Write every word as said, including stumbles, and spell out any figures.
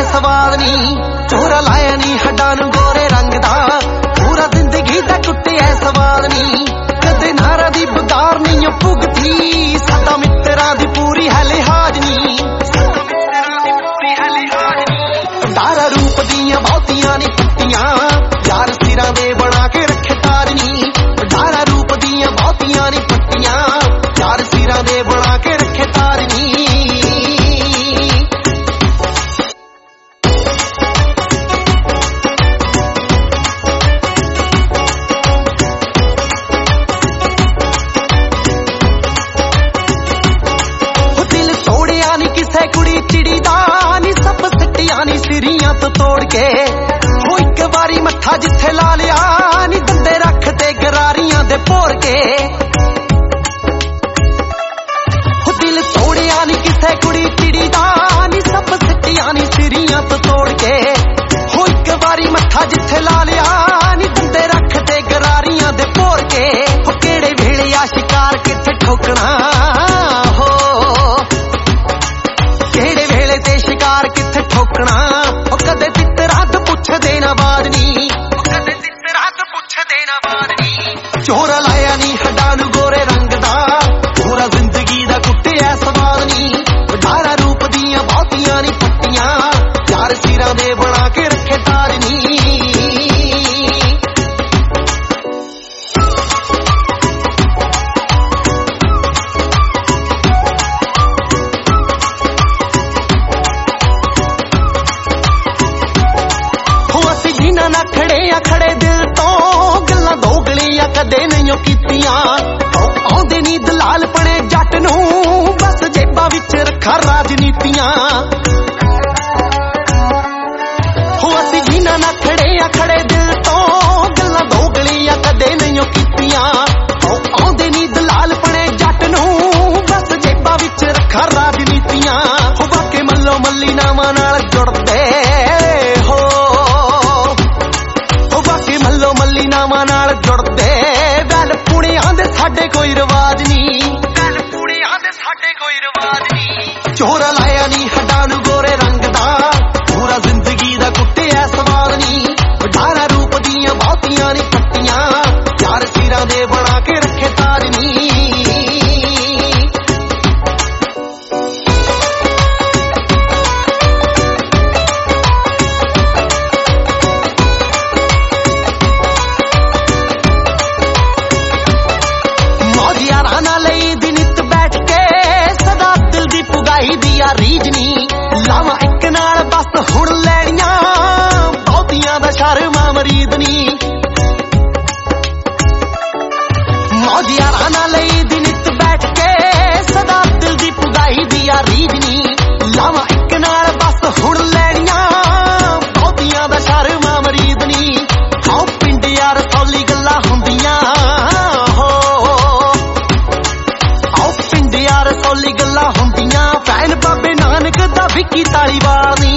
ਸਵਾਦ ਨੀ। ਚੋਰਾ ਲਾਇਆ ਨੀ ਹੱਡਾਂ ਨੂੰ ਗੋਰੇ ਰੰਗ ਦਾ, ਪੂਰਾ ਜ਼ਿੰਦਗੀ ਦਾ ਟੁੱਟਿਆ ਸਵਾਦ ਨੀ। ਕਦੇ ਨਾਰਾਂ ਦੀ ਬਗਾਰ ਨੀ ਭੁਗਤੀ, ਸਾਡਾ ਮਿੱਤਰਾਂ ਦੀ ਪੂਰੀ ਹੈ ਲਿਹਾਜ਼ ਨੀ। ਭੰਡਾਰਾ ਰੂਪ ਦੀਆਂ ਬਹੁਤੀਆਂ ਨੀ ਪੱਟੀਆਂ, ਯਾਰ ਸਿਰਾਂ ਦੇ ਬਣਾ ਕੇ ਰੱਖੇ ਤਾਜ ਨੀ। ਭੰਡਾਰਾ ਰੂਪ ਦੀਆਂ ਬਹੁਤੀਆਂ ਨੀ ਪੱਟੀਆਂ, ਯਾਰ ਸਿਰਾਂ ਦੇ ਬਣਾ ਕੇ ਰੱਖੇ ਤਾਜ ਨੀ। ਕਿਸੇ ਕੁੜੀ ਚਿੜੀ ਦਾ ਨੀ, ਸੱਪ ਸਿੱਟਿਆ ਨੀ ਸਿਰੀਆਂ ਤੋਂ ਤੋੜ ਕੇ। ਹੋ ਇੱਕ ਵਾਰੀ ਮੱਥਾ ਜਿੱਥੇ ਲਾ ਲਿਆ ਨੀ, ਦੰਦੇ ਰੱਖਦੇ ਗਰਾਰੀਆਂ ਦੇ ਭੋਰ ਕੇ। ਹੋ ਦਿਲ ਤੋੜਿਆ ਨੀ ਕਿਸੇ ਕੁੜੀ ਚਿੜੀ ਦਾ ਨੀ, ਸੱਪ ਸਿੱਟਿਆ ਨੀ ਸਿਰੀਆਂ ਤੋਂ ਤੋੜ ਕੇ। ਹੋ ਇੱਕ ਵਾਰੀ ਮੱਥਾ ਜਿੱਥੇ ਲਾ ਲਿਆ ਨੀ, ਦੰਦੇ ਰੱਖਦੇ ਗਰਾਰੀਆਂ ਦੇ ਭੋਰ ਕੇ। ਹੋ ਕਿਹੜੇ ਵੇਲੇ ਆ ਸ਼ਿਕਾਰ ਕਿੱਥੇ ਠੋਕਣਾ, ਕਿੱਥੇ ਠੋਕਣਾ। ਉਹ ਕਦੇ ਤਿੱਤਰਾਂ ਤੋਂ ਪੁੱਛਦੇ ਨਾ ਬਾਦ ਨੀ, ਕਦੇ ਤਿੱਤਰਾਂ ਤੋਂ ਪੁੱਛਦੇ ਨਾ ਬਾਦ ਨੀ। ਚੋਰਾ ਲਾਇਆ ਨੀ ਹੱਡਾਂ ਨੂੰ ਗੋਰੇ ਰੰਗ ਦਾ, ਪੂਰਾ ਜ਼ਿੰਦਗੀ ਦਾ ਕੁੱਟਿਆ ਸਵਾਦ ਨੀ। ਭੰਡਾਰਾ ਰੂਪ ਦੀਆਂ ਬਹੁਤੀਆਂ ਨੀ ਪੱਟੀਆਂ, ਯਾਰ ਸਿਰਾਂ ਦੇ ਬਣਾ ਕੇ ਰੱਖੇ ਤਾਜ ਨੀ। ਨਾ ਖੜੇ ਆ ਖੜੇ ਦਿਲ ਤੋਂ, ਗੱਲਾਂ ਦੋਗਲੀਆਂ ਕਦੇ ਨਹੀਂ ਕੀਤੀਆਂ। ਆਉਂਦੇ ਨੀ ਦਲਾਲ ਪਣੇ ਜੱਟ ਨੂੰ, ਬਸ ਜੇਬਾਂ ਵਿੱਚ ਰੱਖਾਂ ਰਾਜਨੀਤੀਆਂ। ਹੋ ਅਸੀਂ ਜਿਨ੍ਹਾਂ ਨਾ ਖੜੇ ਆ ਖੜੇ ਦਿਲ ਤੋਂ, ਗੱਲਾਂ ਦੋਗਲੀਆਂ ਕਦੇ ਨਹੀਂ ਕੀਤੀਆਂ। ਆਉਂਦੇ ਨੀ ਦਲਾਲ ਪਣੇ ਜੱਟ ਨੂੰ, ਬਸ ਜੇਬਾਂ ਵਿੱਚ ਰੱਖਾਂ ਰਾਜਨੀਤੀਆਂ। ਹੋ ਬਾਕੀ ਮੱਲੋ ਮੱਲੀ ਨਾਵਾਂ ਨਾਲ ਜੁੜਦੇ ਨਾਵਾਂ ਨਾਲ ਜੁੜਦੇ। ਵੈਲ ਪੁਣਿਆਂ ਦੇ ਸਾਡੇ ਕੋਈ ਰਿਵਾਜ ਨੀ, ਵੈਲ ਪੁਣਿਆਂ ਦੇ ਸਾਡੇ ਕੋਈ ਰਿਵਾਜ ਨੀ। ਚੋਰਾ ਲਾਇਆ ਨੀ ਹੱਡਾਂ ਨੂੰ ਗੋਰੇ ਰੰਗ ਦਾ, ਪੂਰਾ ਜ਼ਿੰਦਗੀ ਦਾ ਕੁੱਟਿਆ ਸਵਾਦ ਨੀ। ਭੰਡਾਰਾ ਰੂਪ ਦੀਆਂ ਬਹੁਤੀਆਂ ਨੀ ਪੱਟੀਆਂ, ਯਾਰ ਸਿਰਾਂ ਦੇ ਬਣਾ ਕੇ ਰੱਖੇ ਤਾਜ ਨੀ। ਦੀਆਂ ਰੀਝ ਨੀ ਲਾਵਾਂ ਇੱਕ ਨਾਲ ਬਸ ਹੁਣ ਲੈਣੀਆਂ, ਬਹੁਤੀਆਂ ਦਾ ਸ਼ਰਮਾ ਮਰੀਦ ਨੀ। ਮੌਜ ਯਾਰਾਂ ਨਾਲ ਲਈ ਦੀ ਨਿੱਤ ਬੈਠ ਕੇ, ਸਦਾ ਦਿਲ ਦੀ ਪੁਗਾਈ ਦੀਆਂ ਰੀਝ ਨੀ। ਲਾਵਾਂ ਇੱਕ ਨਾਲ ਬਸ ਹੁਣ ਲੈਣੀਆਂ, ਬਹੁਤੀਆਂ ਦਾ ਸ਼ਰਮਾ ਮਰੀਦ ਨੀ। ਆਓ ਪਿੰਡ ਯਾਰ ਸੌਲੀ ਗੱਲਾਂ ਹੁੰਦੀਆਂ, ਹੋ ਆਓ ਪਿੰਡ ਯਾਰ ਸੌਲੀ ਗੱਲਾਂ ਹੁੰਦੀਆਂ। ਭੈਣ ਬਾਬੇ ਨਾਨਕ ਦਾ ਵਿੱਕੀ ਧਾਲੀਵਾਲ ਨੀ।